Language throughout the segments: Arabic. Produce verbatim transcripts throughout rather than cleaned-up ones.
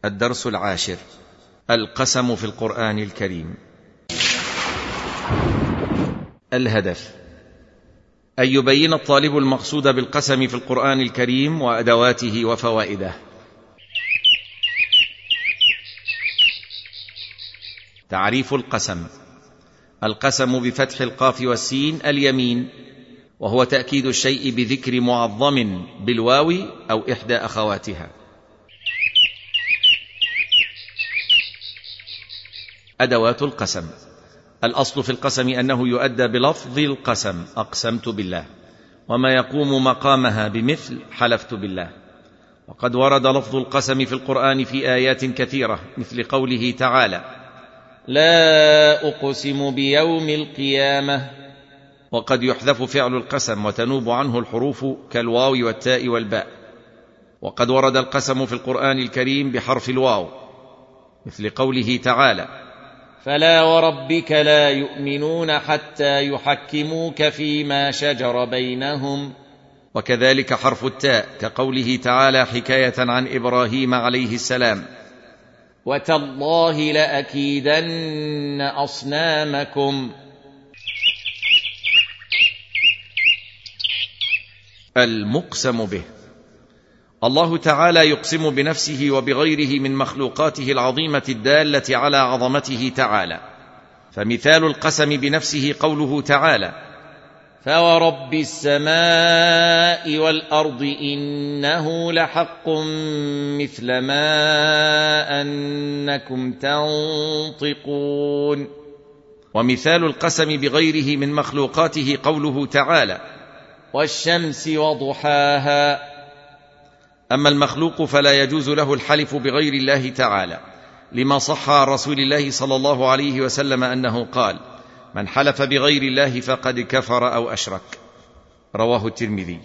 الدرس العاشر: القسم في القرآن الكريم. الهدف: أن يبين الطالب المقصود بالقسم في القرآن الكريم وأدواته وفوائده. تعريف القسم: القسم بفتح القاف والسين اليمين، وهو تأكيد الشيء بذكر معظم بالواو أو إحدى أخواتها. أدوات القسم: الأصل في القسم أنه يؤدى بلفظ القسم أقسمت بالله، وما يقوم مقامها بمثل حلفت بالله. وقد ورد لفظ القسم في القرآن في آيات كثيرة، مثل قوله تعالى: لا أقسم بيوم القيامة. وقد يحذف فعل القسم وتنوب عنه الحروف كالواو والتاء والباء. وقد ورد القسم في القرآن الكريم بحرف الواو، مثل قوله تعالى: فلا وربك لا يؤمنون حتى يحكموك فيما شجر بينهم. وكذلك حرف التاء كقوله تعالى حكاية عن إبراهيم عليه السلام: وتالله لأكيدن أصنامكم. المقسم به: الله تعالى يقسم بنفسه وبغيره من مخلوقاته العظيمة الدالة على عظمته تعالى. فمثال القسم بنفسه قوله تعالى: فورب السماء والأرض إنه لحق مثل ما أنكم تنطقون. ومثال القسم بغيره من مخلوقاته قوله تعالى: والشمس وضحاها. أما المخلوق فلا يجوز له الحلف بغير الله تعالى، لما صح عن رسول الله صلى الله عليه وسلم أنه قال: من حلف بغير الله فقد كفر أو أشرك. رواه الترمذي.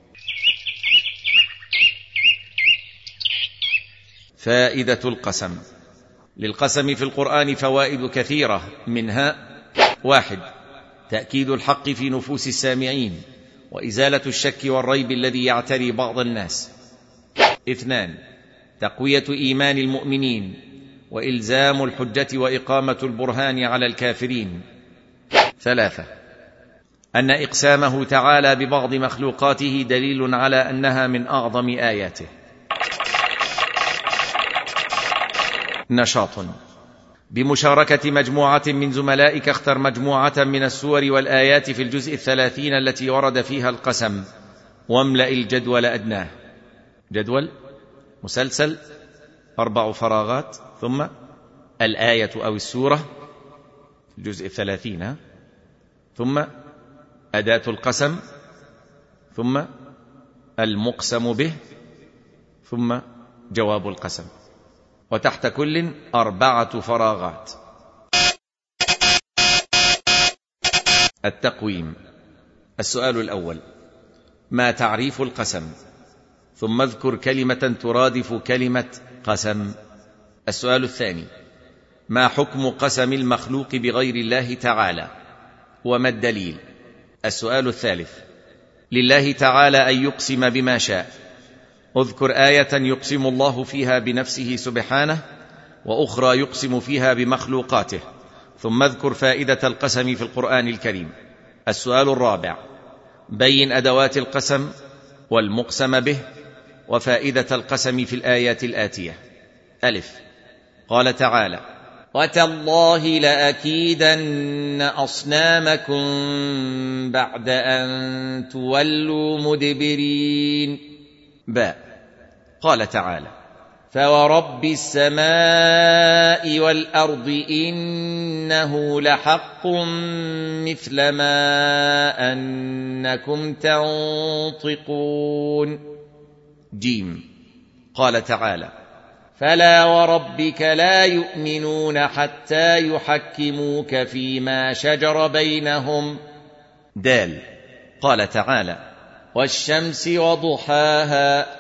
فائدة القسم: للقسم في القرآن فوائد كثيرة، منها: واحد، تأكيد الحق في نفوس السامعين وإزالة الشك والريب الذي يعتري بعض الناس. اثنان، تقوية إيمان المؤمنين وإلزام الحجة وإقامة البرهان على الكافرين. ثلاثة، أن إقسامه تعالى ببعض مخلوقاته دليل على أنها من أعظم آياته. نشاط: بمشاركة مجموعة من زملائك اختر مجموعة من السور والآيات في الجزء الثلاثين التي ورد فيها القسم، واملأ الجدول أدناه. جدول مسلسل أربع فراغات، ثم الآية أو السورة الجزء الثلاثين، ثم أداة القسم، ثم المقسم به، ثم جواب القسم، وتحت كل أربعة فراغات. التقويم: السؤال الأول: ما تعريف القسم؟ ثم اذكر كلمة ترادف كلمة قسم. السؤال الثاني: ما حكم قسم المخلوق بغير الله تعالى، وما الدليل؟ السؤال الثالث: لله تعالى أن يقسم بما شاء، اذكر آية يقسم الله فيها بنفسه سبحانه، وأخرى يقسم فيها بمخلوقاته، ثم اذكر فائدة القسم في القرآن الكريم. السؤال الرابع: بين أدوات القسم والمقسم به وفائدة القسم في الآيات الآتية. ألف، قال تعالى: وتالله لأكيدن أصنامكم بعد أن تولوا مدبرين. باء، قال تعالى: فورب السماء والأرض إنه لحق مثل ما أنكم تنطقون. جيم، قال تعالى: فلا وربك لا يؤمنون حتى يحكموك فيما شجر بينهم. دال، قال تعالى: والشمس وضحاها.